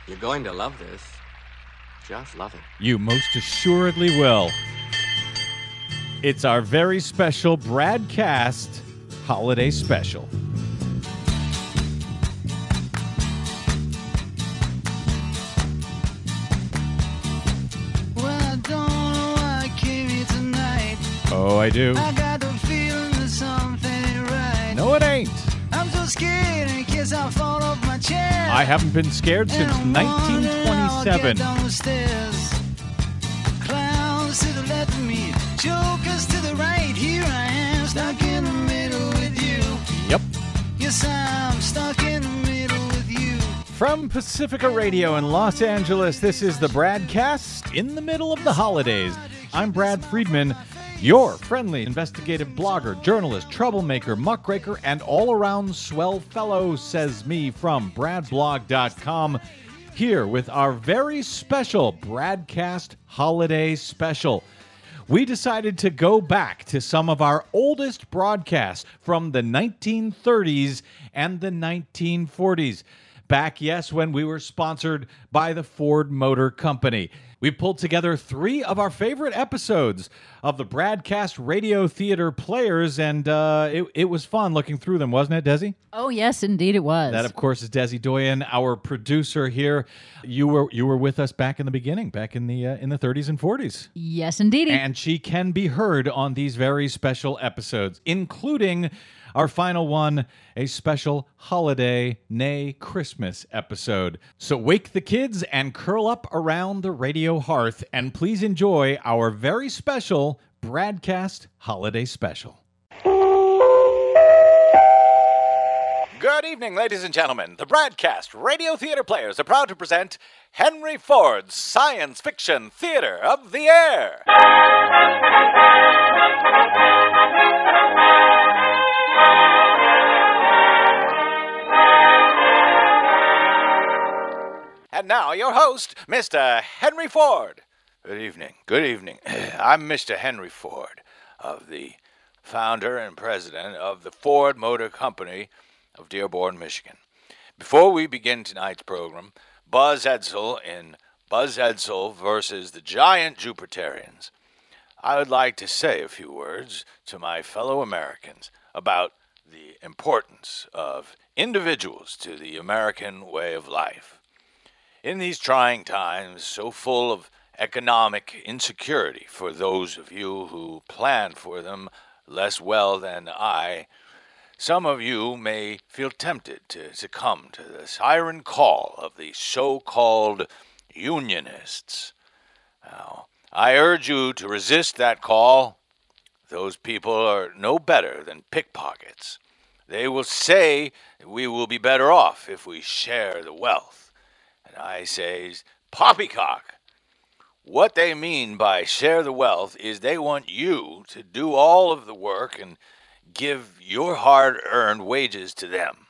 You're going to love this. Just love it. You most assuredly will. It's our very special Bradcast Holiday Special. Well, I don't know why I came here tonight. Oh, I do. I got the feeling that something ain't right. No, it ain't. I'm so scared in case I fall off my chair. I haven't been scared since And I'm wondering how I'll get 1927. down the stairs. Clowns to the left of me, jokers to the right. Here I am, stuck in the middle with you. Yep. Yes, I'm stuck in the middle with you. From Pacifica Radio in Los Angeles, this is the Bradcast in the middle of the holidays. I'm Brad Friedman, your friendly investigative blogger, journalist, troublemaker, muckraker, and all-around swell fellow, says me from bradblog.com, here with our very special Bradcast Holiday Special. We decided to go back to some of our oldest broadcasts from the 1930s and the 1940s. Back, yes, when we were sponsored by the Ford Motor Company. We pulled together 3 of our favorite episodes of the Bradcast Radio Theater players, and it was fun looking through them, wasn't it, Desi? Oh, yes, indeed it was. That, of course, is Desi Doyen, our producer here. You were with us back in the beginning, back in the 30s and 40s. Yes, indeed. And she can be heard on these very special episodes, including our final one, a special holiday, nay, Christmas episode. So wake the kids and curl up around the radio hearth, and please enjoy our very special Bradcast Holiday Special. Good evening, ladies and gentlemen. The Bradcast Radio Theater Players are proud to present Henry Ford's Science Fiction Theater of the Air. And now, your host, Mr. Henry Ford. Good evening. Good evening. I'm Mr. Henry Ford, of the founder and president of the Ford Motor Company of Dearborn, Michigan. Before we begin tonight's program, Buzz Edsel in Buzz Edsel versus the Giant Jupiterians, I would like to say a few words to my fellow Americans about the importance of individuals to the American way of life. In these trying times, so full of economic insecurity for those of you who plan for them less well than I, some of you may feel tempted to succumb to the siren call of the so-called unionists. Now, I urge you to resist that call. Those people are no better than pickpockets. They will say we will be better off if we share the wealth. And I say, poppycock. What they mean by share the wealth is they want you to do all of the work and give your hard-earned wages to them.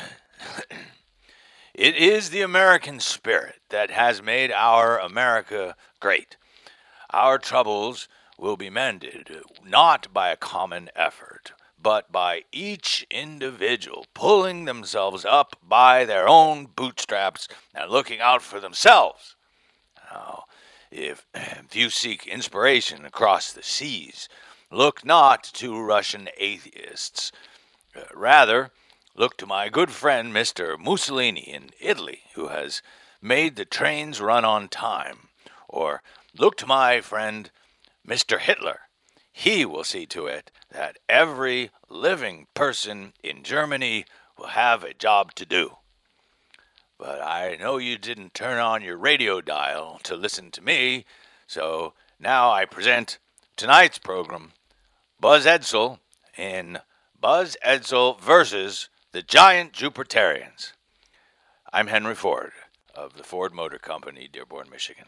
It is the American spirit that has made our America great. Our troubles will be mended not by a common effort, but by each individual pulling themselves up by their own bootstraps and looking out for themselves. Now, if you seek inspiration across the seas, look not to Russian atheists. Rather, look to my good friend Mr. Mussolini in Italy, who has made the trains run on time. Or look to my friend Mr. Hitler. He will see to it that every living person in Germany will have a job to do. But I know you didn't turn on your radio dial to listen to me, so now I present tonight's program, Buzz Edsel in Buzz Edsel versus the Giant Jupiterians. I'm Henry Ford of the Ford Motor Company, Dearborn, Michigan.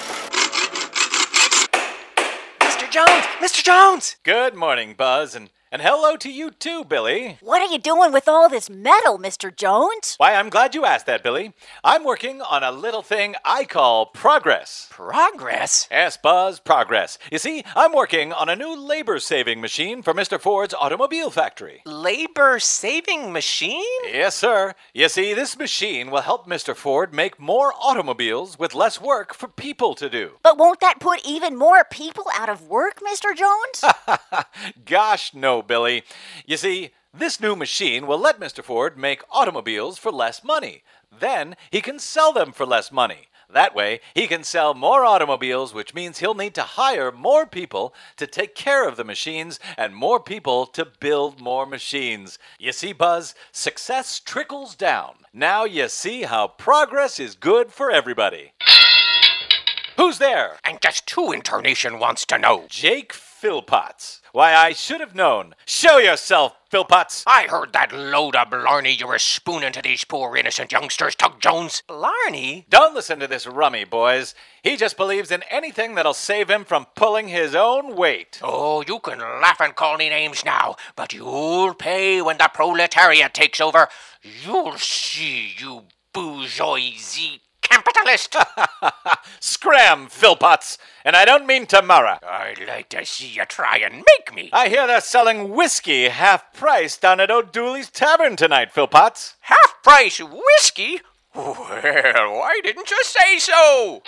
Mr. Jones! Good morning, Buzz, and And hello to you too, Billy. What are you doing with all this metal, Mr. Jones? Why, I'm glad you asked that, Billy. I'm working on a little thing I call progress. Progress? Yes, Buzz, progress. You see, I'm working on a new labor-saving machine for Mr. Ford's automobile factory. Labor-saving machine? Yes, sir. You see, this machine will help Mr. Ford make more automobiles with less work for people to do. But won't that put even more people out of work, Mr. Jones? Gosh, no, Billy. You see, this new machine will let Mr. Ford make automobiles for less money. Then he can sell them for less money. That way, he can sell more automobiles, which means he'll need to hire more people to take care of the machines and more people to build more machines. You see, Buzz, success trickles down. Now you see how progress is good for everybody. Who's there? And just who in tarnation wants to know? Jake Philpotts. Why, I should have known. Show yourself, Philpotts. I heard that load of blarney you were spooning to these poor innocent youngsters, Tug Jones. Blarney? Don't listen to this rummy, boys. He just believes in anything that'll save him from pulling his own weight. Oh, you can laugh and call me names now, but you'll pay when the proletariat takes over. You'll see, you bourgeoisie capitalist. Scram, Philpotts. And I don't mean tomorrow. I'd like to see you try and make me. I hear they're selling whiskey half price down at O'Dooley's Tavern tonight, Philpotts. Half-price whiskey? Well, why didn't you say so?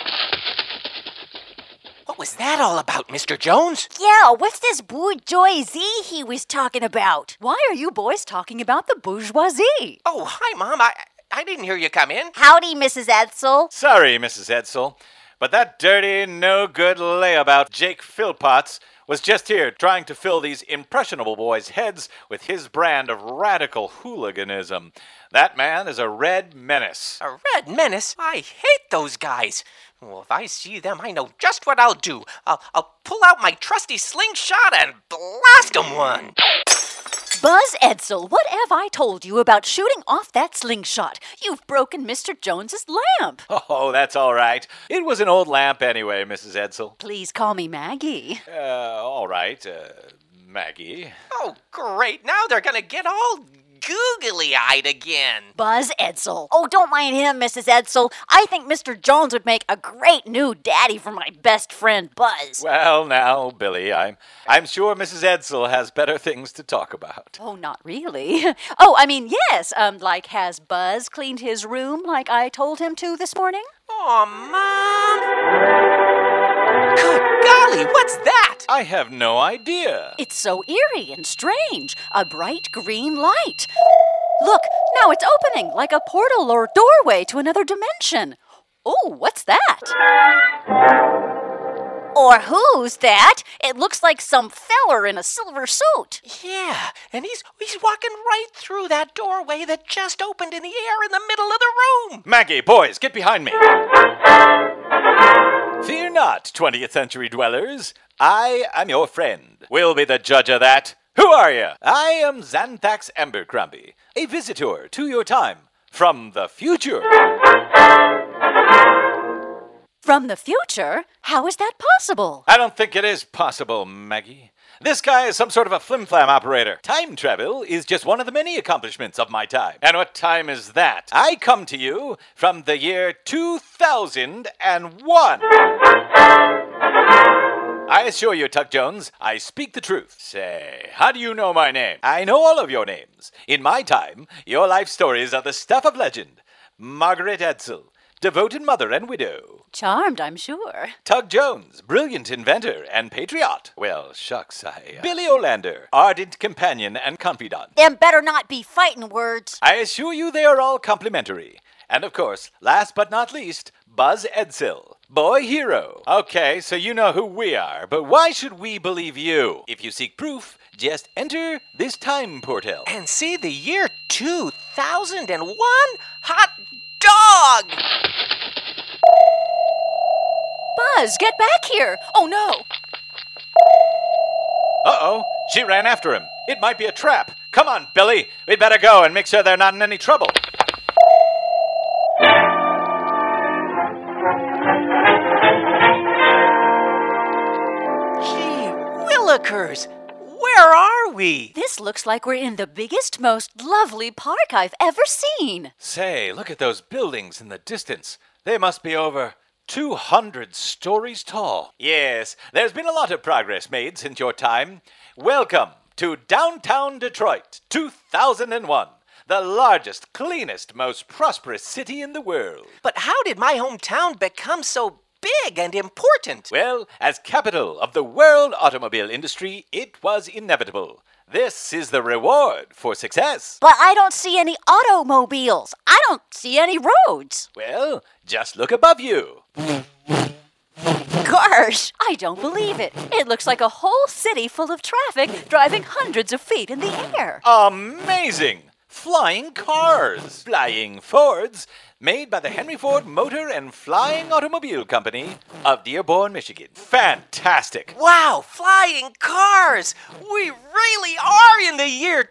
What was that all about, Mr. Jones? Yeah, what's this bourgeoisie he was talking about? Why are you boys talking about the bourgeoisie? Oh, hi, Mom. I didn't hear you come in. Howdy, Mrs. Edsel. Sorry, Mrs. Edsel, but that dirty, no-good layabout Jake Philpotts was just here trying to fill these impressionable boys' heads with his brand of radical hooliganism. That man is a red menace. A red menace? I hate those guys. Well, if I see them, I know just what I'll do. I'll pull out my trusty slingshot and blast 'em one. Buzz Edsel, what have I told you about shooting off that slingshot? You've broken Mr. Jones's lamp. Oh, that's all right. It was an old lamp anyway, Mrs. Edsel. Please call me Maggie. All right, Maggie. Oh, great. Now they're gonna get all googly-eyed again. Buzz Edsel. Oh, don't mind him, Mrs. Edsel. I think Mr. Jones would make a great new daddy for my best friend, Buzz. Well, now, Billy, I'm sure Mrs. Edsel has better things to talk about. Oh, not really. Oh, I mean, yes. Like, has Buzz cleaned his room like I told him to this morning? Aw, Mom. Good golly, what's that? I have no idea. It's so eerie and strange. A bright green light. Look, now it's opening like a portal or doorway to another dimension. Oh, what's that? Or who's that? It looks like some feller in a silver suit. Yeah, and he's walking right through that doorway that just opened in the air in the middle of the room. Maggie, boys, get behind me. Fear not, 20th century dwellers. I am your friend. We'll be the judge of that. Who are you? I am Xanthax Abercrombie, a visitor to your time from the future. From the future? How is that possible? I don't think it is possible, Maggie. This guy is some sort of a flim-flam operator. Time travel is just one of the many accomplishments of my time. And what time is that? I come to you from the year 2001. I assure you, Tuck Jones, I speak the truth. Say, how do you know my name? I know all of your names. In my time, your life stories are the stuff of legend. Margaret Edsel, devoted mother and widow. Charmed, I'm sure. Tug Jones, brilliant inventor and patriot. Well, shucks, Billy Olander, ardent companion and confidant. Them better not be fighting words. I assure you they are all complimentary. And of course, last but not least, Buzz Edsel, boy hero. Okay, so you know who we are, but why should we believe you? If you seek proof, just enter this time portal. And see the year 2001? Hot dog! Buzz, get back here! Oh, no! Uh-oh, she ran after him. It might be a trap. Come on, Billy. We'd better go and make sure they're not in any trouble. Gee willikers! Where are are we? This looks like we're in the biggest, most lovely park I've ever seen. Say, look at those buildings in the distance. They must be over 200 stories tall. Yes, there's been a lot of progress made since your time. Welcome to downtown Detroit, 2001. The largest, cleanest, most prosperous city in the world. But how did my hometown become so big and important? Well, as capital of the world automobile industry, it was inevitable. This is the reward for success. But I don't see any automobiles. I don't see any roads. Well, just look above you. Gosh, I don't believe it. It looks like a whole city full of traffic driving hundreds of feet in the air. Amazing! Flying cars, flying Fords, made by the Henry Ford Motor and Flying Automobile Company of Dearborn, Michigan. Fantastic! Wow, flying cars! We really are in the year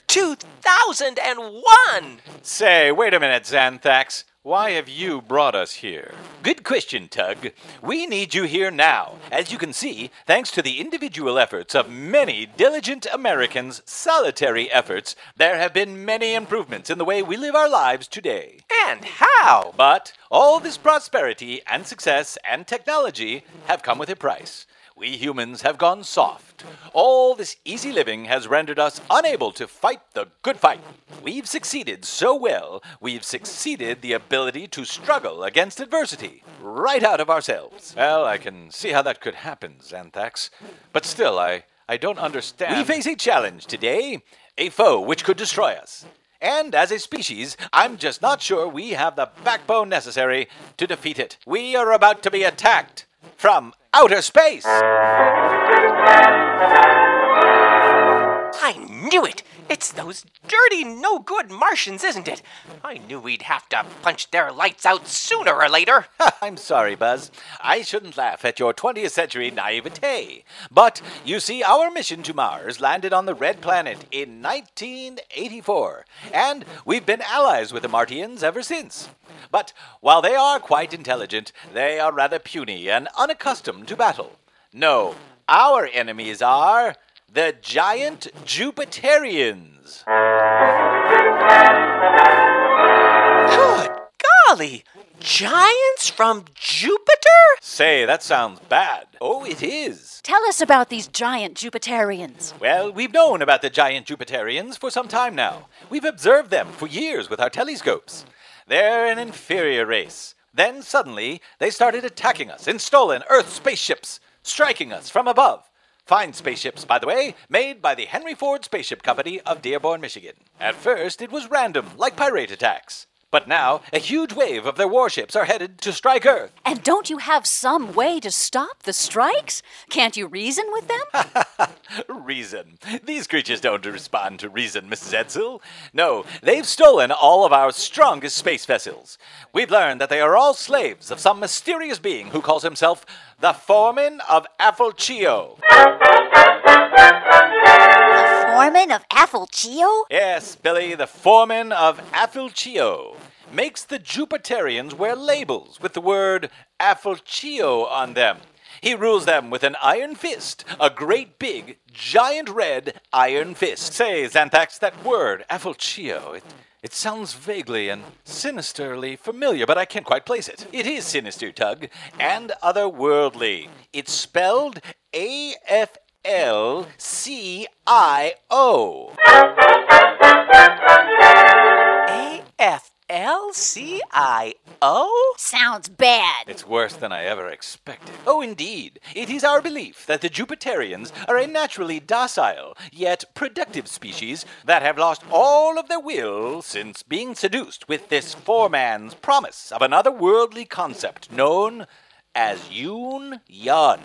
2001! Say, wait a minute, Xanthax. Why have you brought us here? Good question, Tug. We need you here now. As you can see, thanks to the individual efforts of many diligent Americans' solitary efforts, there have been many improvements in the way we live our lives today. And how? But all this prosperity and success and technology have come with a price. We humans have gone soft. All this easy living has rendered us unable to fight the good fight. We've succeeded so well, we've succeeded the ability to struggle against adversity, right out of ourselves. Well, I can see how that could happen, Xanthax. But still, I don't understand. We face a challenge today, a foe which could destroy us. And as a species, I'm just not sure we have the backbone necessary to defeat it. We are about to be attacked from outer space. I knew it! It's those dirty, no-good Martians, isn't it? I knew we'd have to punch their lights out sooner or later. I'm sorry, Buzz. I shouldn't laugh at your 20th century naivete. But, you see, our mission to Mars landed on the Red Planet in 1984. And we've been allies with the Martians ever since. But while they are quite intelligent, they are rather puny and unaccustomed to battle. No, our enemies are the giant Jupiterians. Good golly! Giants from Jupiter? Say, that sounds bad. Oh, it is. Tell us about these giant Jupiterians. Well, we've known about the giant Jupiterians for some time now. We've observed them for years with our telescopes. They're an inferior race. Then suddenly, they started attacking us in stolen Earth spaceships, striking us from above. Fine spaceships, by the way, made by the Henry Ford Spaceship Company of Dearborn, Michigan. At first, it was random, like pirate attacks. But now, a huge wave of their warships are headed to strike Earth. And don't you have some way to stop the strikes? Can't you reason with them? Reason. These creatures don't respond to reason, Mrs. Edsel. No, they've stolen all of our strongest space vessels. We've learned that they are all slaves of some mysterious being who calls himself the Foreman of Affolchio. Foreman of Affolchio? Yes, Billy, the Foreman of Affolchio makes the Jupiterians wear labels with the word Affolchio on them. He rules them with an iron fist, a great big, giant red iron fist. Say, Xanthax, that word, Affolchio, it sounds vaguely and sinisterly familiar, but I can't quite place it. It is sinister, Tug, and otherworldly. It's spelled A-F-L-C-I-O. A-F-L-C-I-O? Sounds bad. It's worse than I ever expected. Oh, indeed. It is our belief that the Jupiterians are a naturally docile, yet productive species that have lost all of their will since being seduced with this foreman's promise of another worldly concept known as Yoon Yun.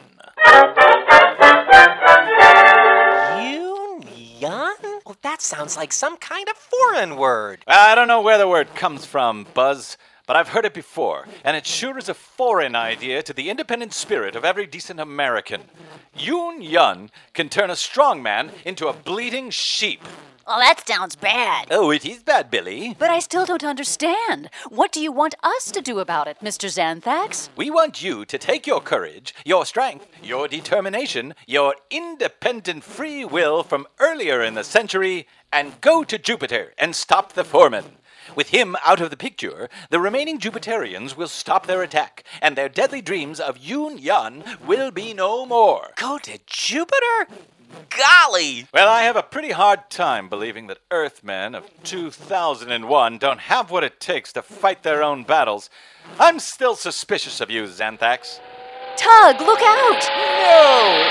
Yoon-Yun? Oh, that sounds like some kind of foreign word. I don't know where the word comes from, Buzz, but I've heard it before, and it sure is a foreign idea to the independent spirit of every decent American. Yoon Yun can turn a strong man into a bleating sheep. Well, that sounds bad. Oh, it is bad, Billy. But I still don't understand. What do you want us to do about it, Mr. Xanthax? We want you to take your courage, your strength, your determination, your independent free will from earlier in the century and go to Jupiter and stop the foreman. With him out of the picture, the remaining Jupiterians will stop their attack, and their deadly dreams of Yun-Yan will be no more. Go to Jupiter? Golly! Well, I have a pretty hard time believing that Earthmen of 2001 don't have what it takes to fight their own battles. I'm still suspicious of you, Xanthax. Tug, look out! No!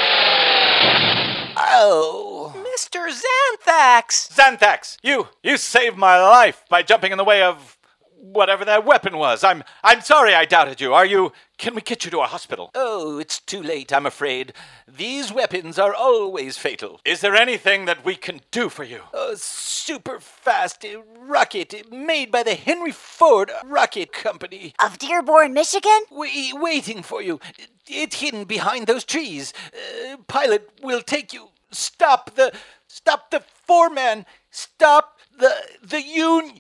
Oh. Mr. Xanthax! Xanthax, you saved my life by jumping in the way of whatever that weapon was. I'm sorry I doubted you. Can we get you to a hospital? Oh, it's too late, I'm afraid. These weapons are always fatal. Is there anything that we can do for you? A super fast rocket made by the Henry Ford Rocket Company. Of Dearborn, Michigan? Waiting for you. It's hidden behind those trees. Pilot will take you. Stop the foreman. Stop the union.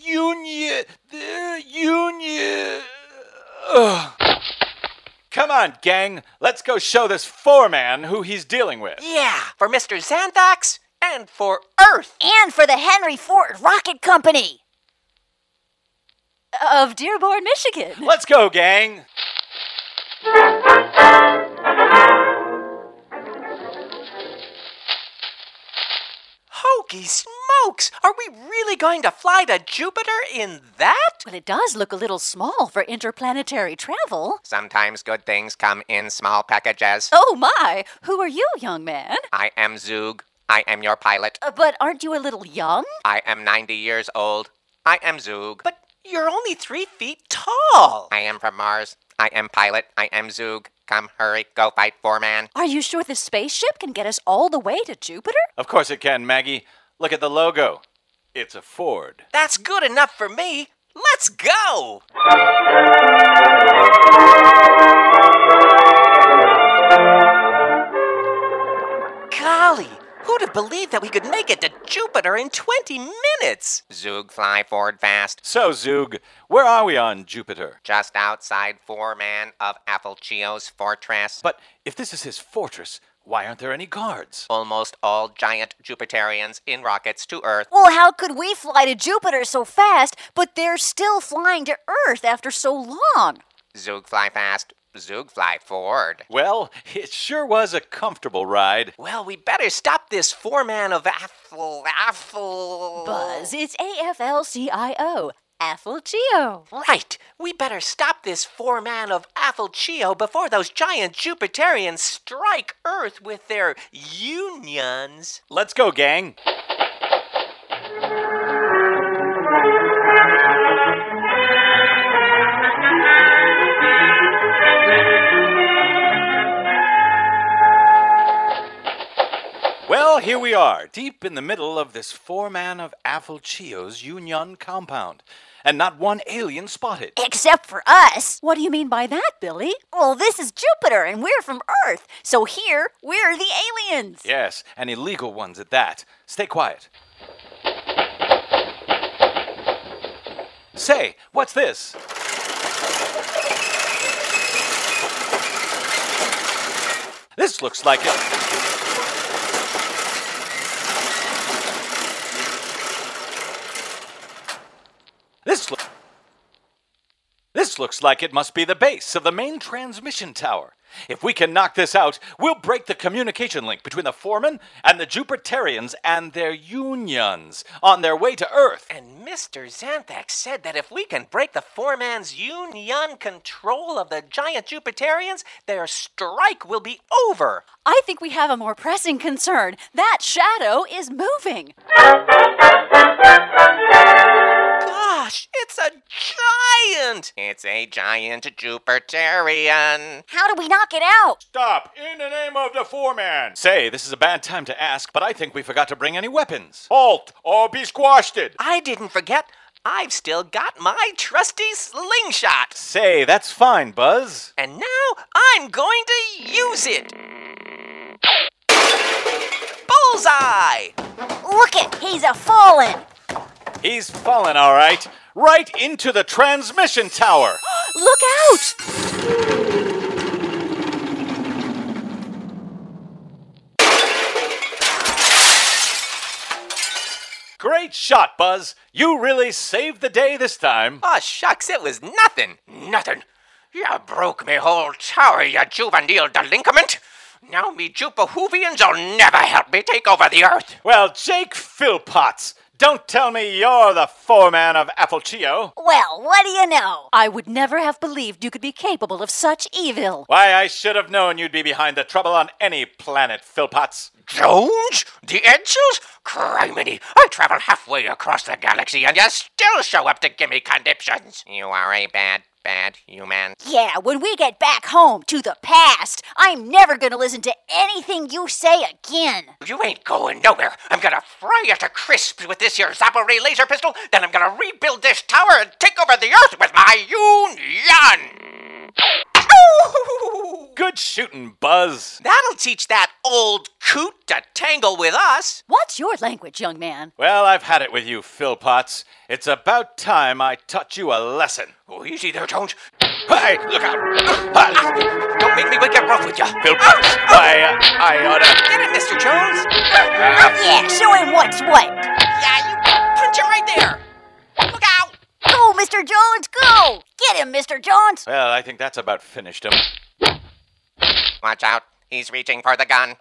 Ugh. Come on, gang. Let's go show this foreman who he's dealing with. Yeah, for Mr. Xanthax and for Earth. And for the Henry Ford Rocket Company. Of Dearborn, Michigan. Let's go, gang. Hokey smokes! Are we really going to fly to Jupiter in that? Well, it does look a little small for interplanetary travel. Sometimes good things come in small packages. Oh my! Who are you, young man? I am Zoog. I am your pilot. But aren't you a little young? I am 90 years old. I am Zoog. But you're only 3 feet tall. I am from Mars. I am pilot. I am Zoog. Come, hurry, go fight foreman. Are you sure the spaceship can get us all the way to Jupiter? Of course it can, Maggie. Look at the logo. It's a Ford. That's good enough for me. Let's go! Golly, who'd have believed that we could make it to Jupiter in 20 minutes? Zoog, fly forward fast. So, Zoog, where are we on Jupiter? Just outside foreman of Apfelchio's fortress. But if this is his fortress, why aren't there any guards? Almost all giant Jupiterians in rockets to Earth. Well, how could we fly to Jupiter so fast, but they're still flying to Earth after so long? Zoog, fly fast. Zoog, fly forward. Well, it sure was a comfortable ride. Well, we better stop this foreman of Buzz, it's AFLCIO. Apfelchio. Right. We better stop this foreman of Apfelchio before those giant Jupiterians strike Earth with their unions. Let's go, gang. Well, here we are, deep in the middle of this foreman of Apfelchio's Union compound, and not one alien spotted. Except for us. What do you mean by that, Billy? Well, this is Jupiter, and we're from Earth. So here, we're the aliens. Yes, and illegal ones at that. Stay quiet. Say, what's this? This looks like it. This looks like it must be the base of the main transmission tower. If we can knock this out, we'll break the communication link between the foreman and the Jupiterians and their unions on their way to Earth. And Mr. Xanthax said that if we can break the foreman's union control of the giant Jupiterians, their strike will be over. I think we have a more pressing concern. That shadow is moving. Gosh, it's a giant! It's a giant Jupiterian. How do we knock it out? Stop, in the name of the foreman. Say, this is a bad time to ask, but I think we forgot to bring any weapons. Halt, or be squashed. I didn't forget. I've still got my trusty slingshot. Say, that's fine, Buzz. And now I'm going to use it. Bullseye! Look it, he's a-fallen. He's fallen, all right. Right into the transmission tower. Look out! Great shot, Buzz. You really saved the day this time. Oh, shucks, it was nothing. Nothing. You broke me whole tower, you juvenile delinquent. Now me Jupahoovians'll never help me take over the earth. Well, Jake Philpotts, don't tell me you're the foreman of Appalachio. Well, what do you know? I would never have believed you could be capable of such evil. Why, I should have known you'd be behind the trouble on any planet, Philpotts. Jones? The Edsels? Criminy, I travel halfway across the galaxy and you still show up to give me conniptions. You are a bad human. Yeah, when we get back home to the past, I'm never gonna listen to anything you say again. You ain't going nowhere. I'm gonna fry you to crisps with this here Zappa Ray laser pistol, then I'm gonna rebuild this tower and take over the earth with my Union. Good shooting, Buzz. That'll teach that old coot to tangle with us. What's your language, young man? Well, I've had it with you, Philpotts. It's about time I taught you a lesson. Oh, easy there, Jones. Hey, look out. Don't make me get rough with you. Philpotts, I oughta... Get it, Mr. Jones. Yeah, show him what's what. Yeah, you punch it right there. Look out. Go, Mr. Jones, go! Get him, Mr. Jones! Well, I think that's about finished him. Watch out. He's reaching for the gun.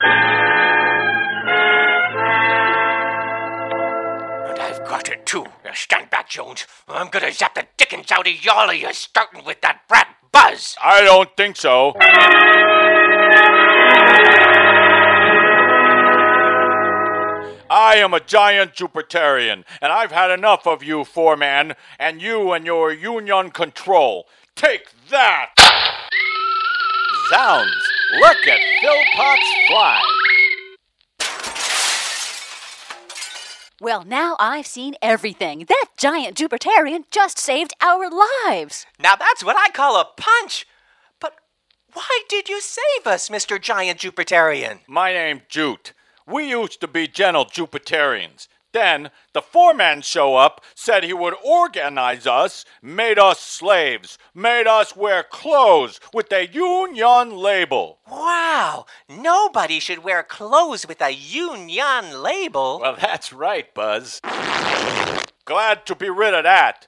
And I've got it, too. Now stand back, Jones. I'm gonna zap the dickens out of y'all of you, starting with that brat Buzz. I don't think so. I am a giant Jupiterian, and I've had enough of you, foreman, and you and your Union control. Take that! Zounds! Look at Philpotts fly! Well, now I've seen everything. That giant Jupiterian just saved our lives. Now that's what I call a punch. But why did you save us, Mr. Giant Jupiterian? My name's Jute. We used to be gentle Jupiterians. Then the foreman show up, said he would organize us, made us slaves, made us wear clothes with a Union label. Wow, nobody should wear clothes with a Union label. Well, that's right, Buzz. Glad to be rid of that.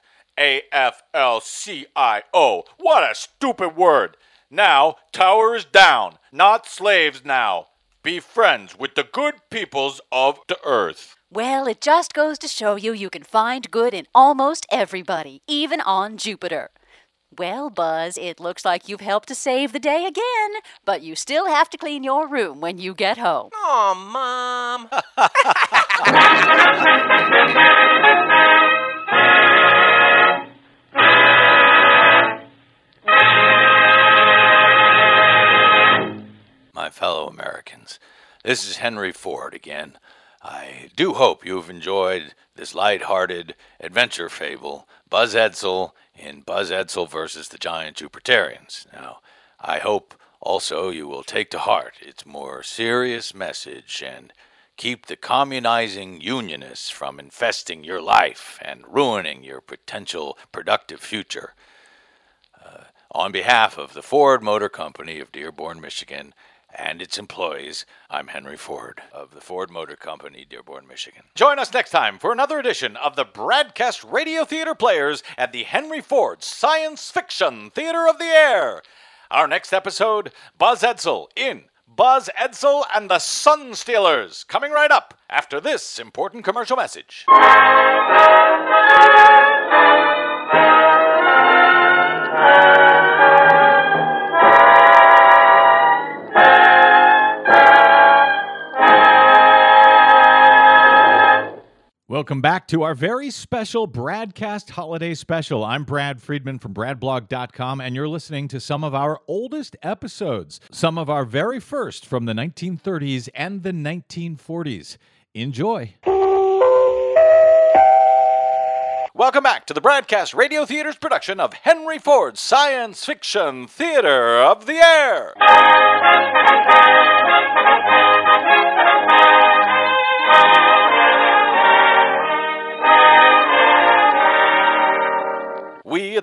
AFLCIO. What a stupid word. Now, tower is down. Not slaves now. Be friends with the good peoples of the earth. Well, it just goes to show you can find good in almost everybody, even on Jupiter. Well, Buzz, it looks like you've helped to save the day again, but you still have to clean your room when you get home. Aw, Mom. My fellow Americans, this is Henry Ford again. I do hope you've enjoyed this light-hearted adventure fable, Buzz Edsel in Buzz Edsel versus the Giant Jupiterians. Now, I hope also you will take to heart its more serious message and keep the communizing unionists from infesting your life and ruining your potential productive future. On behalf of the Ford Motor Company of Dearborn, Michigan, and its employees, I'm Henry Ford of the Ford Motor Company, Dearborn, Michigan. Join us next time for another edition of the Broadcast Radio Theater Players at the Henry Ford Science Fiction Theater of the Air. Our next episode, Buzz Edsel in Buzz Edsel and the Sun Stealers, coming right up after this important commercial message. Welcome back to our very special Bradcast Holiday Special. I'm Brad Friedman from BradBlog.com, and you're listening to some of our oldest episodes, some of our very first from the 1930s and the 1940s. Enjoy. Welcome back to the Broadcast Radio Theater's production of Henry Ford's Science Fiction Theater of the Air.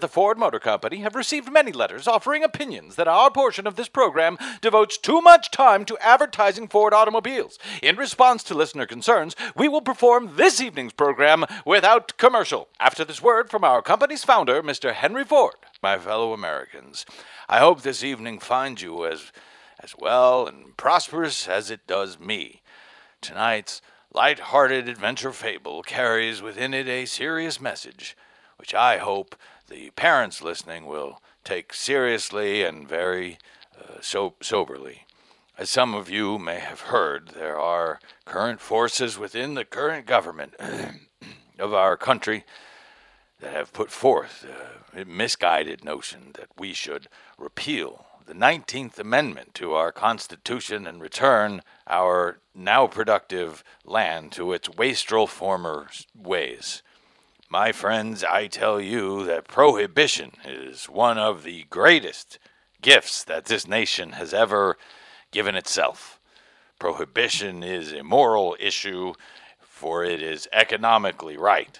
the Ford Motor Company have received many letters offering opinions that our portion of this program devotes too much time to advertising Ford automobiles. In response to listener concerns, we will perform this evening's program without commercial. After this word from our company's founder, Mr. Henry Ford. My fellow Americans, I hope this evening finds you as well and prosperous as it does me. Tonight's light-hearted adventure fable carries within it a serious message, which I hope the parents listening will take seriously and very soberly. As some of you may have heard, there are current forces within the current government of our country that have put forth a misguided notion that we should repeal the 19th Amendment to our Constitution and return our now productive land to its wastrel former ways. My friends, I tell you that prohibition is one of the greatest gifts that this nation has ever given itself. Prohibition is a moral issue, for it is economically right.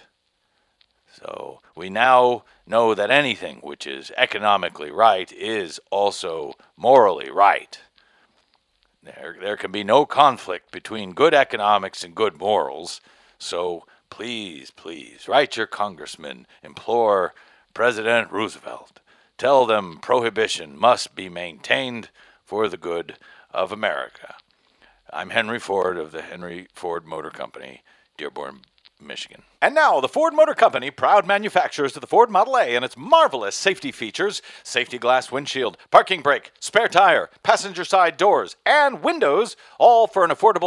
So we now know that anything which is economically right is also morally right. There can be no conflict between good economics and good morals. So please, write your congressman, implore President Roosevelt. Tell them prohibition must be maintained for the good of America. I'm Henry Ford of the Henry Ford Motor Company, Dearborn, Michigan. And now, the Ford Motor Company, proud manufacturers of the Ford Model A and its marvelous safety features: safety glass windshield, parking brake, spare tire, passenger side doors, and windows, all for an affordable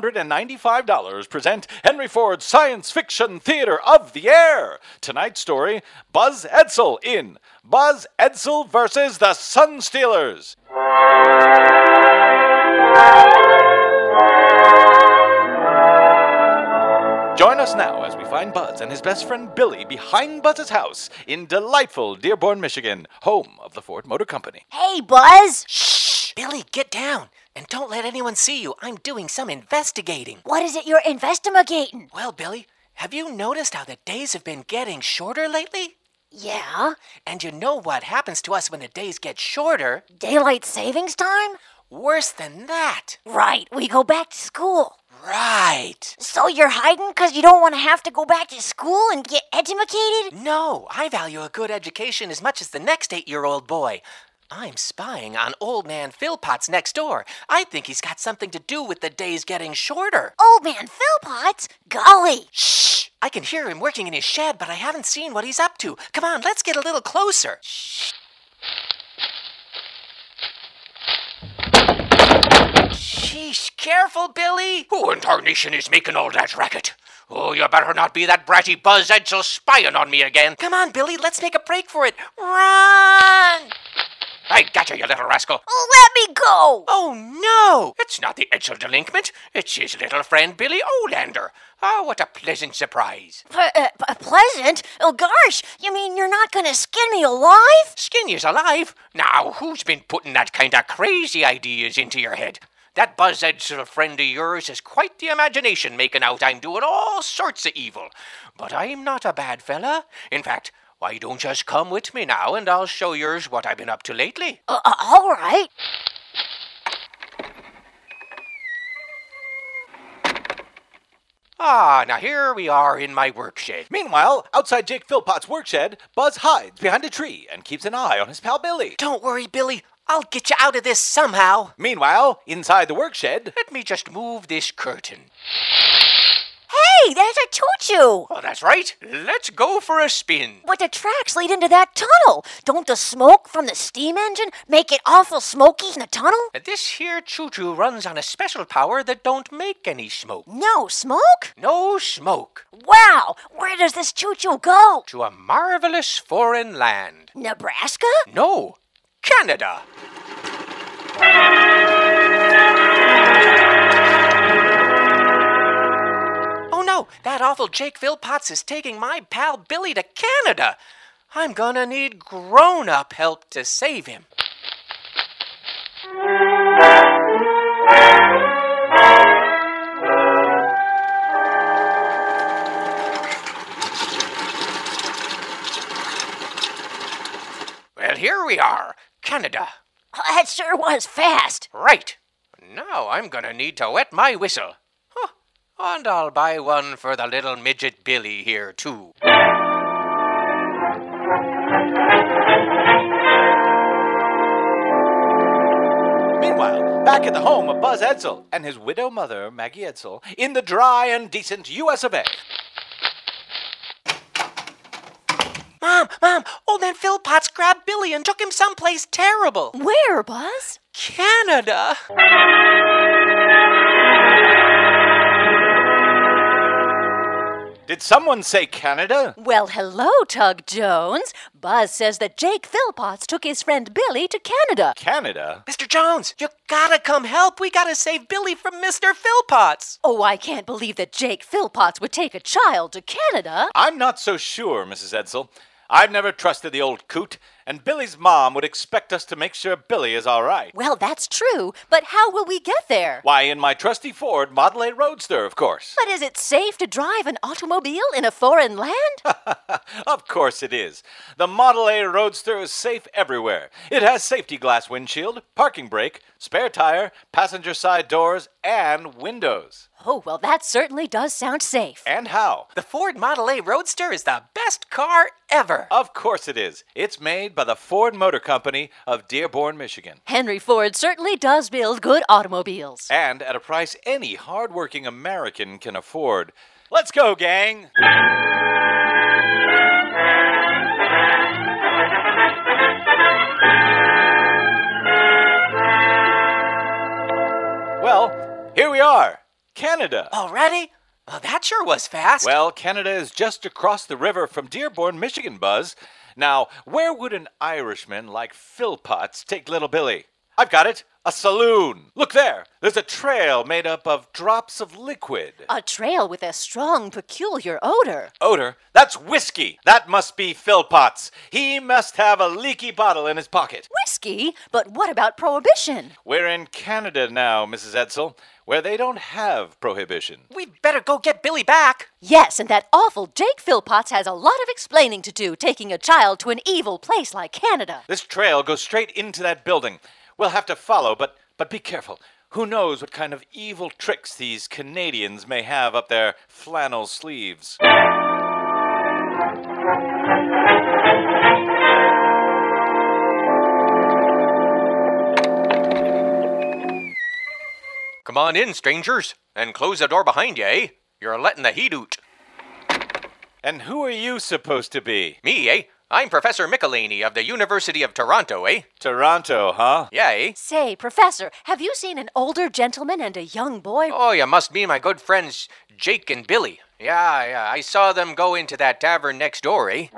$595, present Henry Ford's Science Fiction Theater of the Air. Tonight's story, Buzz Edsel in Buzz Edsel versus the Sun Stealers. Join us now as we find Buzz and his best friend Billy behind Buzz's house in delightful Dearborn, Michigan, home of the Ford Motor Company. Hey, Buzz! Shh! Billy, get down. And don't let anyone see you. I'm doing some investigating. What is it you're investigating? Well, Billy, have you noticed how the days have been getting shorter lately? Yeah? And you know what happens to us when the days get shorter? Daylight savings time? Worse than that. Right, we go back to school. Right. So you're hiding because you don't want to have to go back to school and get educated? No, I value a good education as much as the next 8-year-old boy. I'm spying on old man Philpotts next door. I think he's got something to do with the days getting shorter. Old man Philpotts? Golly! Shh! I can hear him working in his shed, but I haven't seen what he's up to. Come on, let's get a little closer. Shh. Sheesh, careful, Billy. Who in tarnation is making all that racket? Oh, you better not be that bratty Buzz Edsel spying on me again. Come on, Billy, let's make a break for it. Run! I gotcha, you little rascal. Let me go! Oh, no! It's not the Edsel delinquent. It's his little friend Billy Olander. Oh, what a pleasant surprise. Pleasant? Oh, gosh, you mean you're not going to skin me alive? Skin you's alive? Now, who's been putting that kind of crazy ideas into your head? That Buzz Edsel friend of yours has quite the imagination making out I'm doing all sorts of evil. But I'm not a bad fella. In fact, why don't you just come with me now and I'll show yours what I've been up to lately. All right. Ah, now here we are in my work shed. Meanwhile, outside Jake Philpotts' work shed, Buzz hides behind a tree and keeps an eye on his pal Billy. Don't worry, Billy. I'll get you out of this somehow. Meanwhile, inside the work shed... Let me just move this curtain. Hey, there's a choo-choo! Oh, that's right. Let's go for a spin. But the tracks lead into that tunnel. Don't the smoke from the steam engine make it awful smoky in the tunnel? This here choo-choo runs on a special power that don't make any smoke. No smoke? No smoke. Wow, where does this choo-choo go? To a marvelous foreign land. Nebraska? No, Canada. Oh no, that awful Jake Philpotts is taking my pal Billy to Canada. I'm gonna need grown-up help to save him. we are. Canada. That sure was fast. Right. Now I'm gonna need to wet my whistle. Huh. And I'll buy one for the little midget Billy here, too. Meanwhile, back at the home of Buzz Edsel and his widow mother, Maggie Edsel, in the dry and decent U.S. of A. Mom, old man Philpotts grabbed Billy and took him someplace terrible. Where, Buzz? Canada. Did someone say Canada? Well, hello, Tug Jones. Buzz says that Jake Philpotts took his friend Billy to Canada. Canada? Mr. Jones, you gotta come help. We gotta save Billy from Mr. Philpotts. Oh, I can't believe that Jake Philpotts would take a child to Canada. I'm not so sure, Mrs. Edsel. I've never trusted the old coot, and Billy's mom would expect us to make sure Billy is all right. Well, that's true, but how will we get there? Why, in my trusty Ford Model A Roadster, of course. But is it safe to drive an automobile in a foreign land? Of course it is. The Model A Roadster is safe everywhere. It has safety glass windshield, parking brake, spare tire, passenger side doors, and windows. Oh, well, that certainly does sound safe. And how? The Ford Model A Roadster is the best car ever. Of course it is. It's made by the Ford Motor Company of Dearborn, Michigan. Henry Ford certainly does build good automobiles. And at a price any hardworking American can afford. Let's go, gang! Well, here we are. Canada. Already? Well, that sure was fast. Well, Canada is just across the river from Dearborn, Michigan, Buzz. Now, where would an Irishman like Philpotts take little Billy? I've got it. A saloon. Look there. There's a trail made up of drops of liquid. A trail with a strong, peculiar odor. Odor? That's whiskey. That must be Philpotts. He must have a leaky bottle in his pocket. Whiskey? But what about prohibition? We're in Canada now, Mrs. Edsel, where they don't have prohibition. We'd better go get Billy back. Yes, and that awful Jake Philpotts has a lot of explaining to do taking a child to an evil place like Canada. This trail goes straight into that building. We'll have to follow, but be careful. Who knows what kind of evil tricks these Canadians may have up their flannel sleeves. Come on in, strangers, and close the door behind you, eh? You're letting the heat out. And who are you supposed to be? Me, eh? I'm Professor McElhaney of the University of Toronto, eh? Toronto, huh? Yeah, eh? Say, Professor, have you seen an older gentleman and a young boy? Oh, you must mean my good friends Jake and Billy. Yeah, I saw them go into that tavern next door, eh?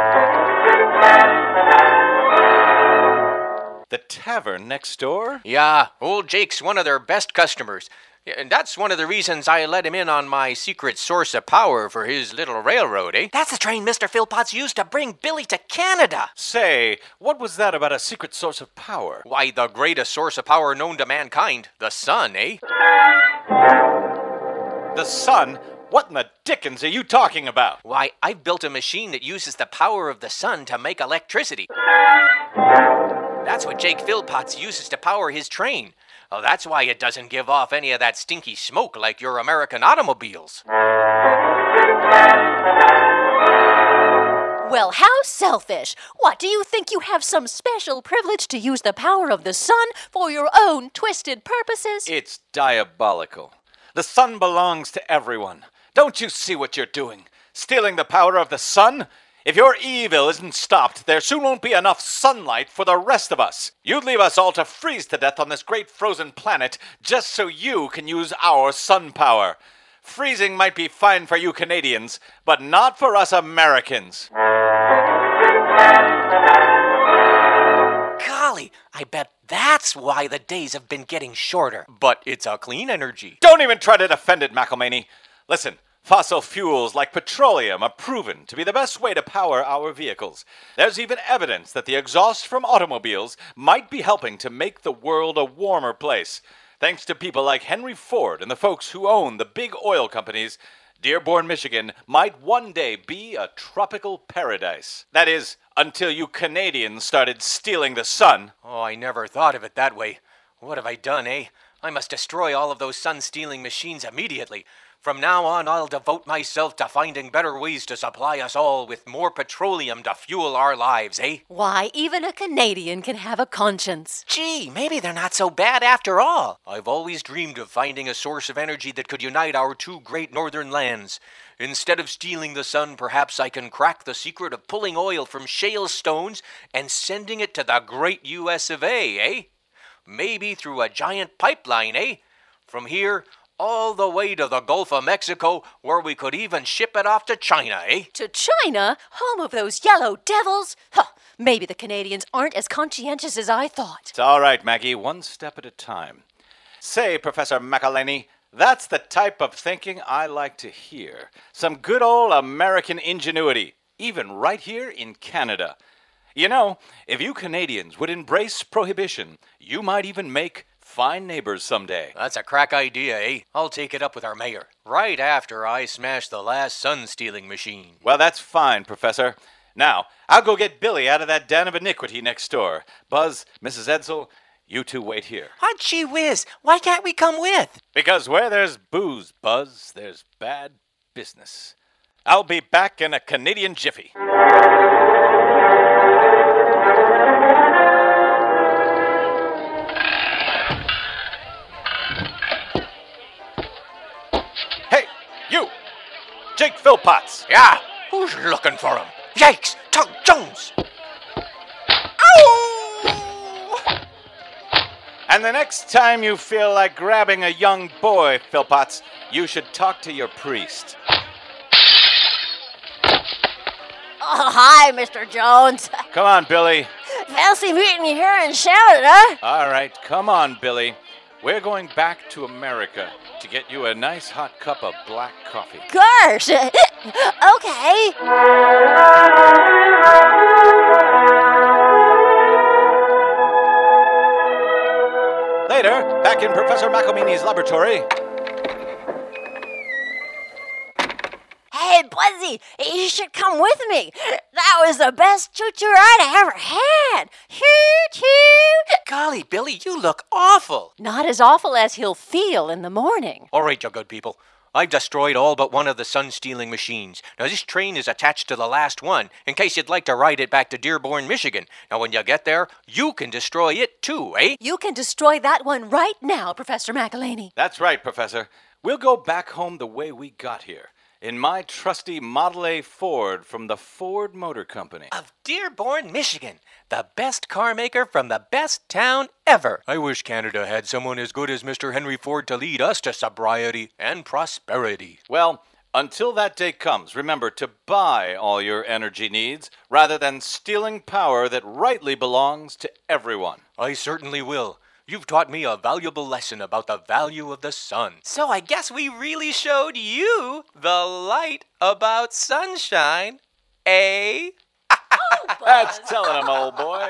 The tavern next door? Yeah, old Jake's one of their best customers. And that's one of the reasons I let him in on my secret source of power for his little railroad, eh? That's the train Mr. Philpotts used to bring Billy to Canada. Say, what was that about a secret source of power? Why, the greatest source of power known to mankind, the sun, eh? The sun? What in the dickens are you talking about? Why, I've built a machine that uses the power of the sun to make electricity. That's what Jake Philpotts uses to power his train. Oh, that's why it doesn't give off any of that stinky smoke like your American automobiles. Well, how selfish. What, do you think you have some special privilege to use the power of the sun for your own twisted purposes? It's diabolical. The sun belongs to everyone. Don't you see what you're doing? Stealing the power of the sun? If your evil isn't stopped, there soon won't be enough sunlight for the rest of us. You'd leave us all to freeze to death on this great frozen planet just so you can use our sun power. Freezing might be fine for you Canadians, but not for us Americans. Golly, I bet that's why the days have been getting shorter. But it's a clean energy. Don't even try to defend it, McElhaney. Listen. Fossil fuels like petroleum are proven to be the best way to power our vehicles. There's even evidence that the exhaust from automobiles might be helping to make the world a warmer place. Thanks to people like Henry Ford and the folks who own the big oil companies, Dearborn, Michigan might one day be a tropical paradise. That is, until you Canadians started stealing the sun. Oh, I never thought of it that way. What have I done, eh? I must destroy all of those sun-stealing machines immediately. From now on, I'll devote myself to finding better ways to supply us all with more petroleum to fuel our lives, eh? Why, even a Canadian can have a conscience. Gee, maybe they're not so bad after all. I've always dreamed of finding a source of energy that could unite our two great northern lands. Instead of stealing the sun, perhaps I can crack the secret of pulling oil from shale stones and sending it to the great US of A, eh? Maybe through a giant pipeline, eh? From here all the way to the Gulf of Mexico, where we could even ship it off to China, eh? To China, home of those yellow devils? Huh, maybe the Canadians aren't as conscientious as I thought. It's all right, Maggie, one step at a time. Say, Professor McElhaney, that's the type of thinking I like to hear. Some good old American ingenuity, even right here in Canada. You know, if you Canadians would embrace prohibition, you might even make fine neighbors someday. That's a crack idea, eh? I'll take it up with our mayor, right after I smash the last sun-stealing machine. Well, that's fine, Professor. Now, I'll go get Billy out of that den of iniquity next door. Buzz, Mrs. Edsel, you two wait here. Oh, gee whiz, why can't we come with? Because where there's booze, Buzz, there's bad business. I'll be back in a Canadian jiffy. Hey, you! Jake Philpotts! Yeah, who's looking for him? Yikes! Tug Jones! And the next time you feel like grabbing a young boy, Philpotts, you should talk to your priest. Oh, hi, Mr. Jones. Come on, Billy. Fancy meeting you here in Canada, huh? All right, come on, Billy. We're going back to America to get you a nice hot cup of black coffee. Gosh. Okay. Later, back in Professor McElhaney's laboratory. Hey, Buzzy, you should come with me. That was the best choo-choo ride I ever had. Choo-choo. Golly, Billy, you look awful. Not as awful as he'll feel in the morning. All right, you good people. I've destroyed all but one of the sun-stealing machines. Now, this train is attached to the last one, in case you'd like to ride it back to Dearborn, Michigan. Now, when you get there, you can destroy it too, eh? You can destroy that one right now, Professor McElhaney. That's right, Professor. We'll go back home the way we got here. In my trusty Model A Ford from the Ford Motor Company. Of Dearborn, Michigan, the best car maker from the best town ever. I wish Canada had someone as good as Mr. Henry Ford to lead us to sobriety and prosperity. Well, until that day comes, remember to buy all your energy needs rather than stealing power that rightly belongs to everyone. I certainly will. You've taught me a valuable lesson about the value of the sun. So I guess we really showed you the light about sunshine, eh? That's telling him, old boy.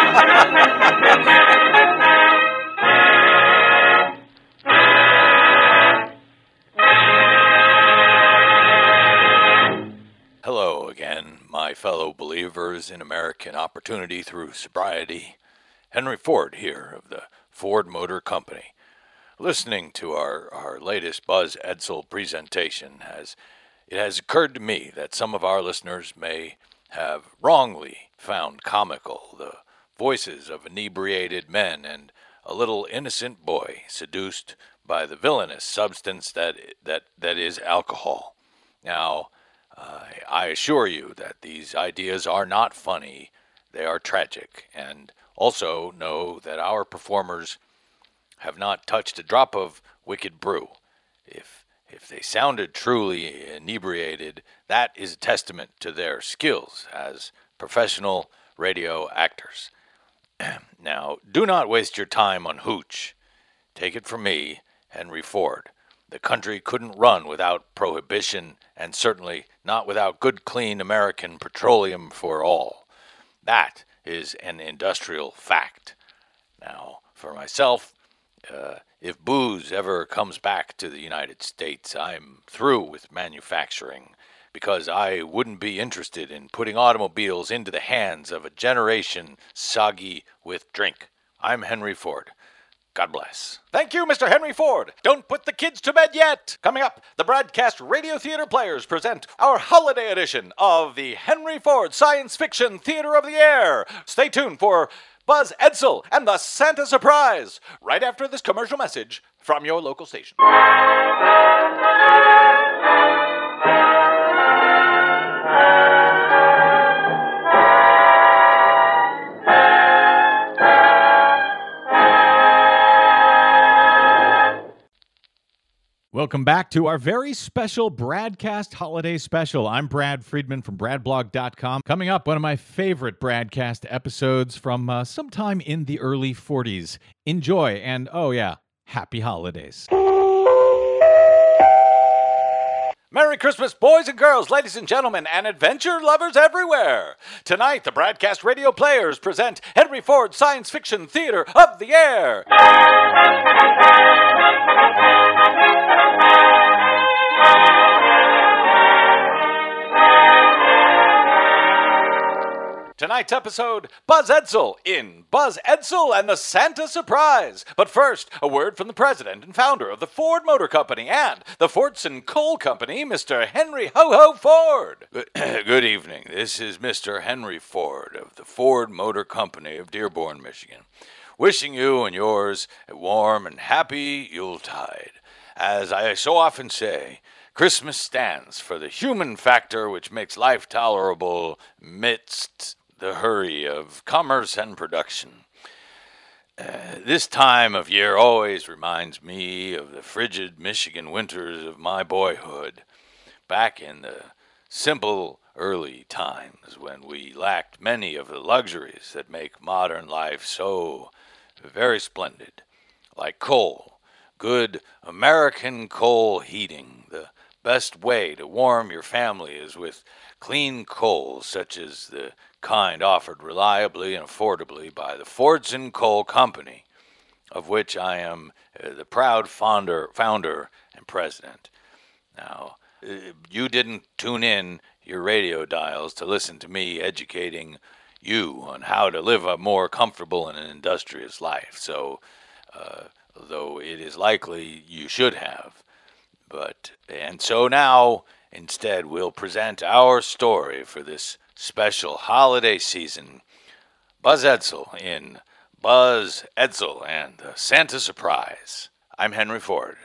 Hello again, my fellow believers in American opportunity through sobriety. Henry Ford here of the Ford Motor Company. Listening to our latest Buzz Edsel presentation, it has occurred to me that some of our listeners may have wrongly found comical the voices of inebriated men and a little innocent boy seduced by the villainous substance that is alcohol. Now, I assure you that these ideas are not funny, they are tragic, and also know that our performers have not touched a drop of wicked brew. If they sounded truly inebriated, that is a testament to their skills as professional radio actors. Now, do not waste your time on hooch. Take it from me, Henry Ford. The country couldn't run without prohibition, and certainly not without good, clean American petroleum for all. That is an industrial fact. Now, for myself, if booze ever comes back to the United States, I'm through with manufacturing because I wouldn't be interested in putting automobiles into the hands of a generation soggy with drink. I'm Henry Ford. God bless. Thank you, Mr. Henry Ford. Don't put the kids to bed yet. Coming up, the Broadcast Radio Theater Players present our holiday edition of the Henry Ford Science Fiction Theater of the Air. Stay tuned for Buzz Edsel and the Santa Surprise right after this commercial message from your local station. Welcome back to our very special Bradcast Holiday Special. I'm Brad Friedman from BradBlog.com. Coming up, one of my favorite Bradcast episodes from sometime in the early 40s. Enjoy, and oh yeah, happy holidays. Merry Christmas, boys and girls, ladies and gentlemen, and adventure lovers everywhere. Tonight, the Broadcast Radio Players present Henry Ford Science Fiction Theater of the Air. Tonight's episode, Buzz Edsel in Buzz Edsel and the Santa Surprise. But first, a word from the president and founder of the Ford Motor Company and the Fordson Coal Company, Mr. Henry Ho-Ho Ford. Good evening. This is Mr. Henry Ford of the Ford Motor Company of Dearborn, Michigan. Wishing you and yours a warm and happy Yuletide. As I so often say, Christmas stands for the human factor which makes life tolerable amidst the hurry of commerce and production. This time of year always reminds me of the frigid Michigan winters of my boyhood, back in the simple early times when we lacked many of the luxuries that make modern life so very splendid, like coal, good American coal heating. The best way to warm your family is with clean coal, such as the kind offered reliably and affordably by the Fordson Coal Company, of which I am the proud founder and president. Now, you didn't tune in your radio dials to listen to me educating you on how to live a more comfortable and industrious life, so though it is likely you should have. And so now, instead, we'll present our story for this special holiday season, Buzz Edsel in Buzz Edsel and the Santa Surprise. I'm Henry Ford.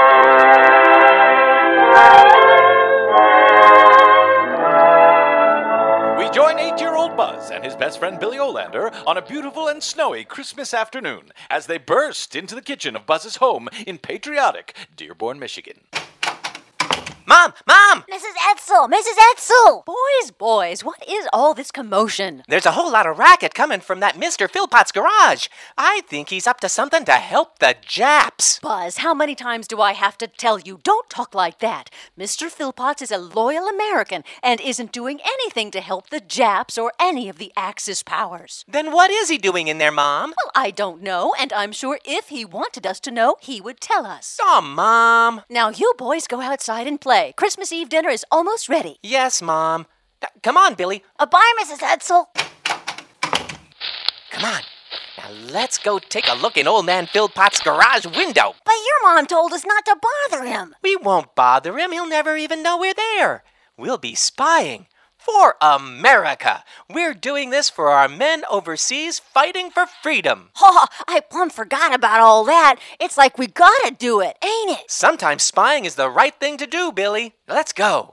We join 8-year-old Buzz and his best friend Billy Olander on a beautiful and snowy Christmas afternoon as they burst into the kitchen of Buzz's home in patriotic Dearborn, Michigan. Mom! Mom! Mrs. Edsel! Mrs. Edsel! Boys, what is all this commotion? There's a whole lot of racket coming from that Mr. Philpott's garage. I think he's up to something to help the Japs. Buzz, how many times do I have to tell you, don't talk like that? Mr. Philpotts is a loyal American and isn't doing anything to help the Japs or any of the Axis powers. Then what is he doing in there, Mom? Well, I don't know, and I'm sure if he wanted us to know, he would tell us. Oh, Mom. Now, you boys go outside and play. Christmas Eve dinner is almost ready. Yes, Mom. Come on, Billy. Bye, Mrs. Edsel. Come on. Now let's go take a look in old man Philpott's garage window. But your mom told us not to bother him. We won't bother him. He'll never even know we're there. We'll be spying. For America. We're doing this for our men overseas fighting for freedom. Oh, I plumb forgot about all that. It's like we gotta do it, ain't it? Sometimes spying is the right thing to do, Billy. Let's go.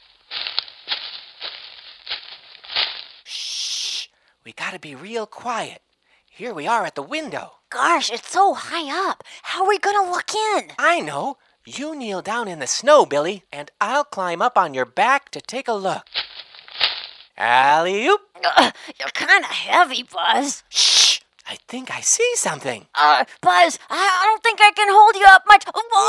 Shh. We gotta be real quiet. Here we are at the window. Gosh, it's so high up. How are we gonna look in? I know. You kneel down in the snow, Billy, and I'll climb up on your back to take a look. Alley-oop. You're kind of heavy, Buzz. Shh! I think I see something. Buzz, I don't think I can hold you up much.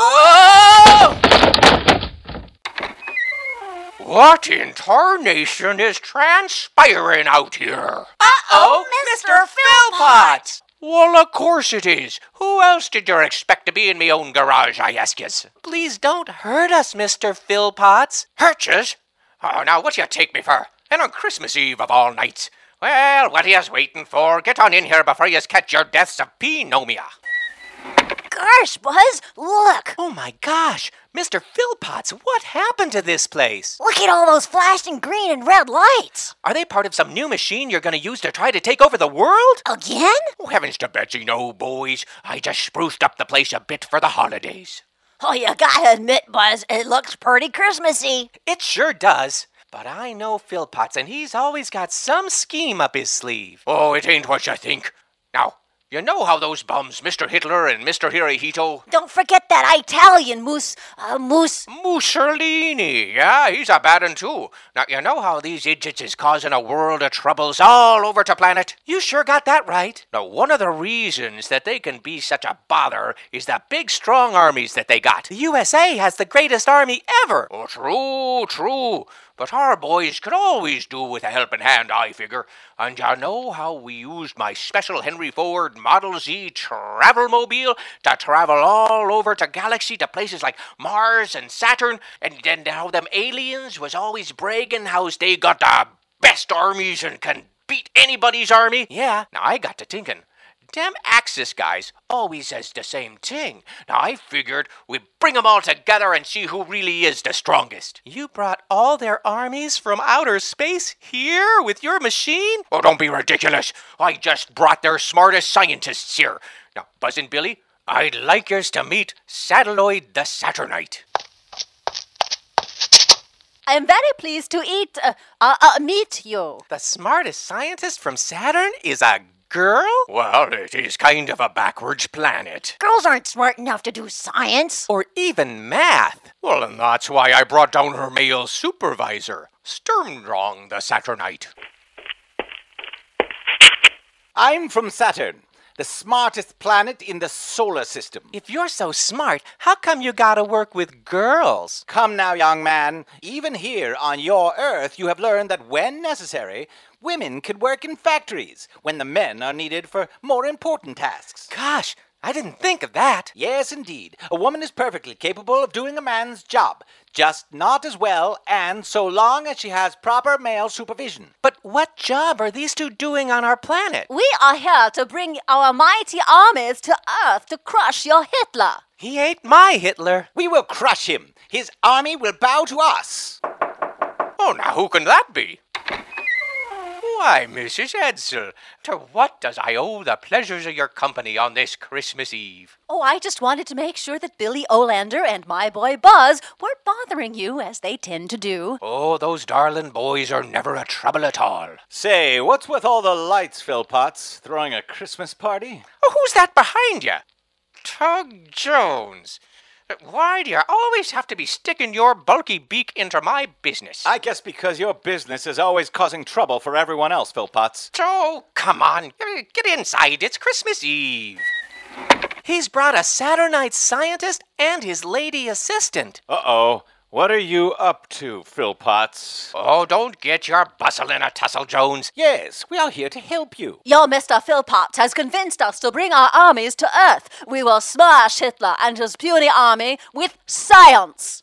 Whoa! What in tarnation is transpiring out here? Uh-oh, Mr. Philpott! Well, of course it is. Who else did you expect to be in me own garage, I ask yez? Please don't hurt us, Mr. Philpotts. Hurt yez? Oh, now what do you take me for? And on Christmas Eve of all nights? Well, what are yous waiting for? Get on in here before yous catch your deaths of pneumonia. Gosh, Buzz, look! Oh my gosh, Mr. Philpotts, what happened to this place? Look at all those flashing green and red lights! Are they part of some new machine you're going to use to try to take over the world? Again? Oh, heavens to Betsy, no, boys. I just spruced up the place a bit for the holidays. Oh, you gotta admit, Buzz, it looks pretty Christmassy. It sure does. But I know Philpotts, and he's always got some scheme up his sleeve. Oh, it ain't what you think. Now, you know how those bums, Mr. Hitler and Mr. Hirohito... Don't forget that Italian Moose. Mussolini, yeah, he's a bad un too. Now, you know how these idiots is causing a world of troubles all over the planet? You sure got that right. Now, one of the reasons that they can be such a bother is the big, strong armies that they got. The USA has the greatest army ever. Oh, true. But our boys could always do with a helping hand, I figure. And you know how we used my special Henry Ford Model Z travel-mobile to travel all over the galaxy to places like Mars and Saturn, and then how them aliens was always bragging how they got the best armies and can beat anybody's army? Yeah. Now, I got to thinking, them Axis guys always says the same thing. Now, I figured we'd bring them all together and see who really is the strongest. You brought all their armies from outer space here with your machine? Oh, don't be ridiculous. I just brought their smartest scientists here. Now, Buzzin' Billy, I'd like yours to meet Satelloid the Saturnite. I am very pleased to meet you. The smartest scientist from Saturn is a girl? Well, it is kind of a backwards planet. Girls aren't smart enough to do science. Or even math. Well, and that's why I brought down her male supervisor, Sturmdrong the Saturnite. I'm from Saturn, the smartest planet in the solar system. If you're so smart, how come you gotta work with girls? Come now, young man. Even here on your Earth, you have learned that when necessary, women can work in factories when the men are needed for more important tasks. Gosh, I didn't think of that. Yes, indeed. A woman is perfectly capable of doing a man's job, just not as well and so long as she has proper male supervision. But what job are these two doing on our planet? We are here to bring our mighty armies to Earth to crush your Hitler. He ain't my Hitler. We will crush him. His army will bow to us. Oh, now who can that be? Why, Mrs. Edsel, to what does I owe the pleasures of your company on this Christmas Eve? Oh, I just wanted to make sure that Billy Olander and my boy Buzz weren't bothering you, as they tend to do. Oh, those darling boys are never a trouble at all. Say, what's with all the lights, Philpotts? Throwing a Christmas party? Oh, who's that behind you? Tug Jones. Why do you always have to be sticking your bulky beak into my business? I guess because your business is always causing trouble for everyone else, Philpotts. Oh, come on. Get inside. It's Christmas Eve. He's brought a Saturnite scientist and his lady assistant. Uh-oh. What are you up to, Philpotts? Oh, don't get your bustle in a tussle, Jones. Yes, we are here to help you. Your Mr. Philpotts has convinced us to bring our armies to Earth. We will smash Hitler and his puny army with science.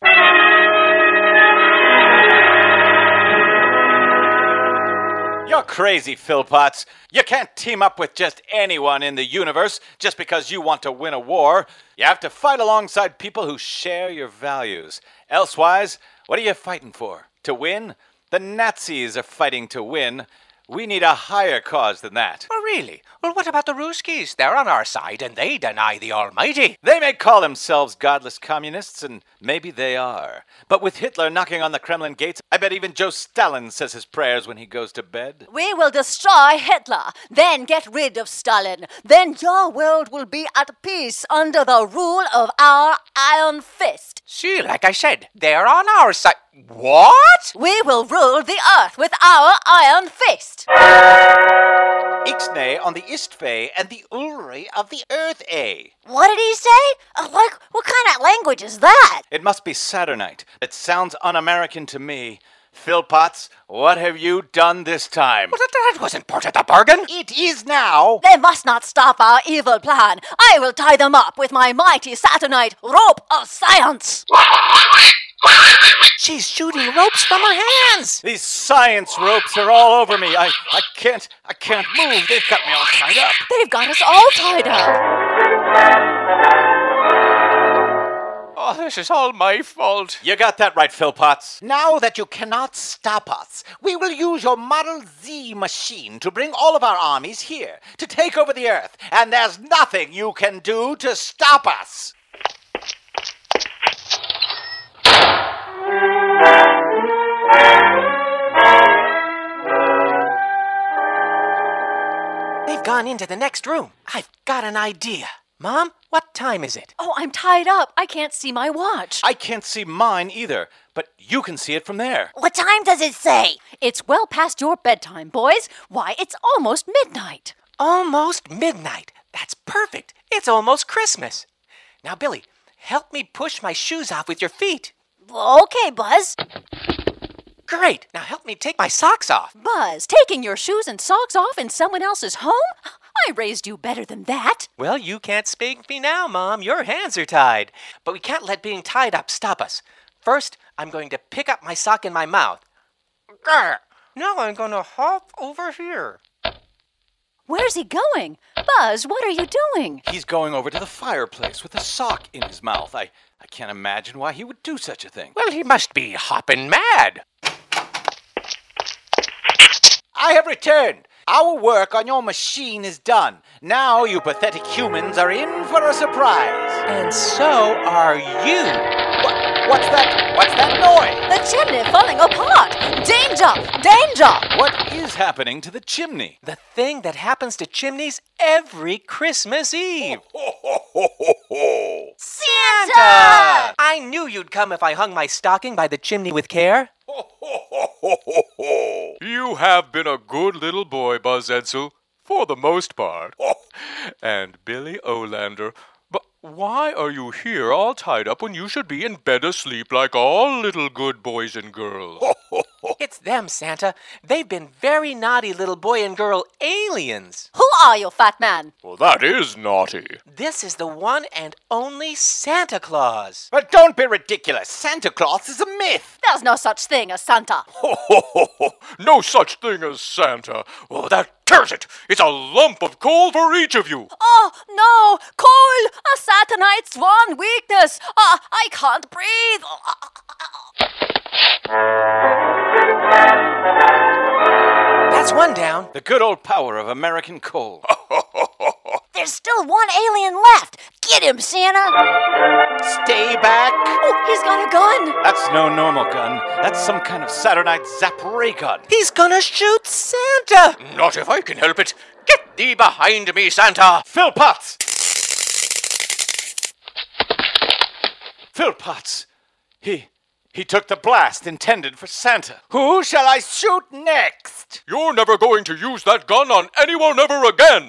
You're crazy, Philpotts. You can't team up with just anyone in the universe just because you want to win a war. You have to fight alongside people who share your values. Elsewise, what are you fighting for? To win? The Nazis are fighting to win. We need a higher cause than that. Oh, really? Well, what about the Ruskies? They're on our side, and they deny the Almighty. They may call themselves godless communists, and maybe they are. But with Hitler knocking on the Kremlin gates, I bet even Joe Stalin says his prayers when he goes to bed. We will destroy Hitler, then get rid of Stalin. Then your world will be at peace under the rule of our Iron Fist. See, like I said, they're on our side. What? We will rule the Earth with our Iron Fist. Ixnay on the Istfay and the Ulri of the Earth-A. What did he say? What kind of language is that? It must be Saturnite. It sounds un-American to me. Philpotts, what have you done this time? Well, that wasn't part of the bargain. It is now. They must not stop our evil plan. I will tie them up with my mighty Saturnite rope of science. She's shooting ropes from her hands. These science ropes are all over me. I can't move. They've got me all tied up. They've got us all tied up. Oh, this is all my fault. You got that right, Philpotts. Now that you cannot stop us, we will use your Model Z machine to bring all of our armies here, to take over the Earth, and there's nothing you can do to stop us. They've gone into the next room. I've got an idea. Mom, what time is it? Oh, I'm tied up. I can't see my watch. I can't see mine either, but you can see it from there. What time does it say? It's well past your bedtime, boys. Why, it's almost midnight. Almost midnight. That's perfect. It's almost Christmas. Now, Billy, help me push my shoes off with your feet. Okay, Buzz. Great. Now help me take my socks off. Buzz, taking your shoes and socks off in someone else's home? I raised you better than that. Well, you can't spank me now, Mom. Your hands are tied. But we can't let being tied up stop us. First, I'm going to pick up my sock in my mouth. Grr. Now I'm going to hop over here. Where's he going? Buzz, what are you doing? He's going over to the fireplace with a sock in his mouth. I can't imagine why he would do such a thing. Well, he must be hopping mad. I have returned. Our work on your machine is done. Now you pathetic humans are in for a surprise. And so are you. What's that? What's that noise? The chimney falling apart! Danger! Danger! What is happening to the chimney? The thing that happens to chimneys every Christmas Eve. Santa! I knew you'd come if I hung my stocking by the chimney with care. You have been a good little boy, Buzz Edsel, for the most part. And Billy Olander, but why are you here all tied up when you should be in bed asleep like all little good boys and girls? It's them, Santa. They've been very naughty little boy and girl aliens. Who are you, fat man? Well, that is naughty. This is the one and only Santa Claus. But don't be ridiculous. Santa Claus is a myth. There's no such thing as Santa. No such thing as Santa. Oh, that tears it. It's a lump of coal for each of you. Oh, no! Coal! A Saturnite's one weakness! I can't breathe! That's one down. The good old power of American coal. There's still one alien left. Get him, Santa. Stay back. Oh, he's got a gun! That's no normal gun. That's some kind of Saturnite zap ray gun. He's gonna shoot Santa. Not if I can help it. Get thee behind me, Santa. Philpotts! Philpotts! He took the blast intended for Santa. Who shall I shoot next? You're never going to use that gun on anyone ever again.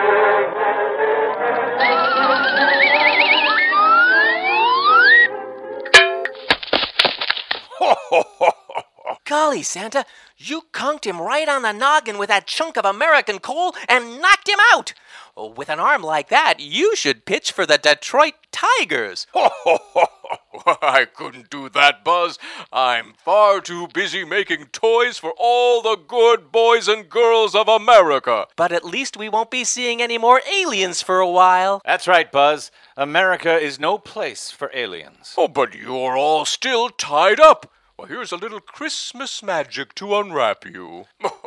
Golly, Santa, you conked him right on the noggin with that chunk of American coal and knocked him out. Oh, with an arm like that, you should pitch for the Detroit Tigers. I couldn't do that, Buzz. I'm far too busy making toys for all the good boys and girls of America. But at least we won't be seeing any more aliens for a while. That's right, Buzz. America is no place for aliens. Oh, but you're all still tied up. Well, here's a little Christmas magic to unwrap you.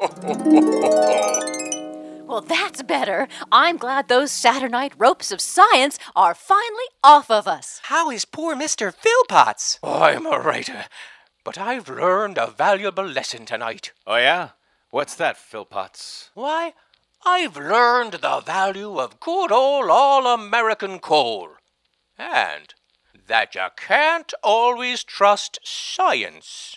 Well, that's better. I'm glad those Saturnite ropes of science are finally off of us. How is poor Mr. Philpotts? I'm a writer, but I've learned a valuable lesson tonight. Oh, yeah? What's that, Philpotts? Why, I've learned the value of good old all-American coal. And that you can't always trust science.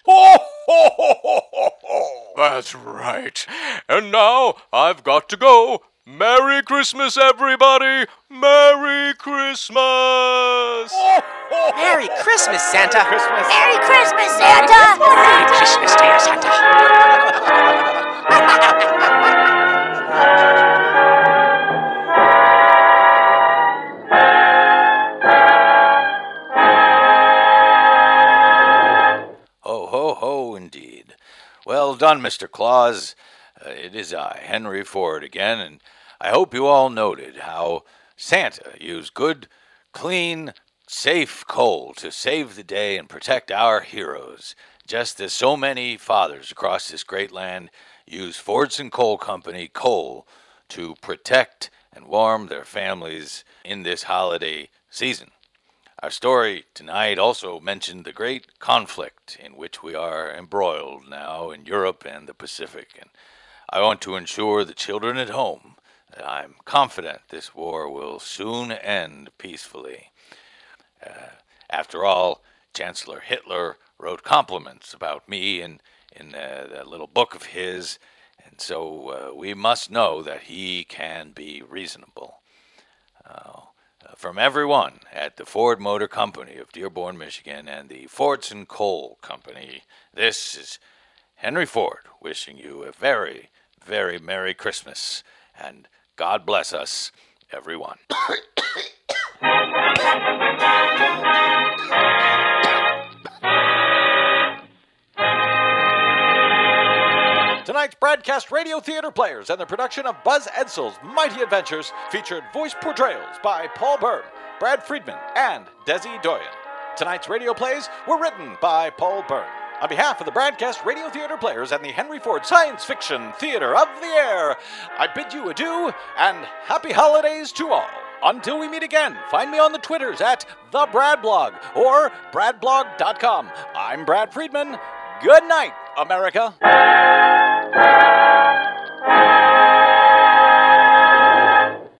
That's right. And now I've got to go. Merry Christmas, everybody! Merry Christmas! Merry Christmas, Santa! Christmas. Merry Christmas, Santa. Merry Christmas, dear Santa. indeed. Well done, Mr. Claus. It is I, Henry Ford, again, and I hope you all noted how Santa used good, clean, safe coal to save the day and protect our heroes, just as so many fathers across this great land use Fordson Coal Company coal to protect and warm their families in this holiday season. Our story tonight also mentioned the great conflict in which we are embroiled now in Europe and the Pacific, and I want to ensure the children at home that I'm confident this war will soon end peacefully. After all, Chancellor Hitler wrote compliments about me in that little book of his, and so we must know that he can be reasonable. From everyone at the Ford Motor Company of Dearborn, Michigan, and the Fordson Coal Company, this is Henry Ford wishing you a very, very Merry Christmas, and God bless us, everyone. Tonight's Broadcast Radio Theater Players and the production of Buzz Edsel's Mighty Adventures featured voice portrayals by Paul Byrne, Brad Friedman, and Desi Doyen. Tonight's radio plays were written by Paul Byrne. On behalf of the Broadcast Radio Theater Players and the Henry Ford Science Fiction Theater of the Air, I bid you adieu and happy holidays to all. Until we meet again, find me on the Twitters at TheBradBlog or BradBlog.com. I'm Brad Friedman. Good night, America.